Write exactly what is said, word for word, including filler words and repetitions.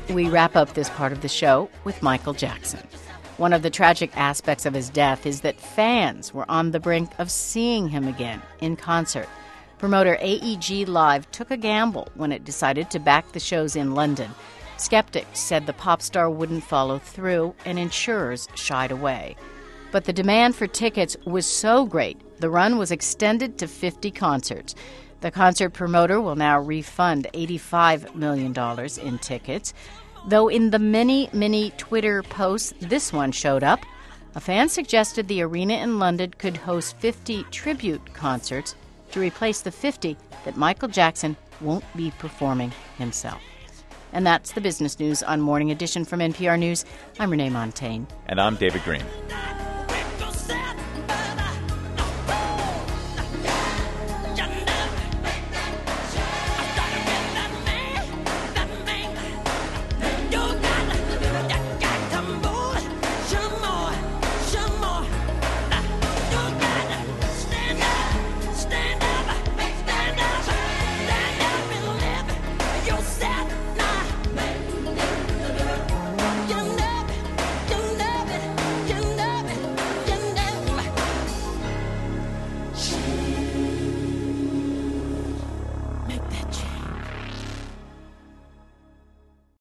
we wrap up this part of the show with Michael Jackson. One of the tragic aspects of his death is that fans were on the brink of seeing him again in concert. Promoter A E G Live took a gamble when it decided to back the shows in London. Skeptics said the pop star wouldn't follow through, and insurers shied away. But the demand for tickets was so great, the run was extended to fifty concerts. The concert promoter will now refund eighty-five million dollars in tickets. Though in the many, many Twitter posts this one showed up, a fan suggested the arena in London could host fifty tribute concerts to replace the fifty that Michael Jackson won't be performing himself. And that's the business news on Morning Edition from N P R News. I'm Renee Montagne. And I'm David Green.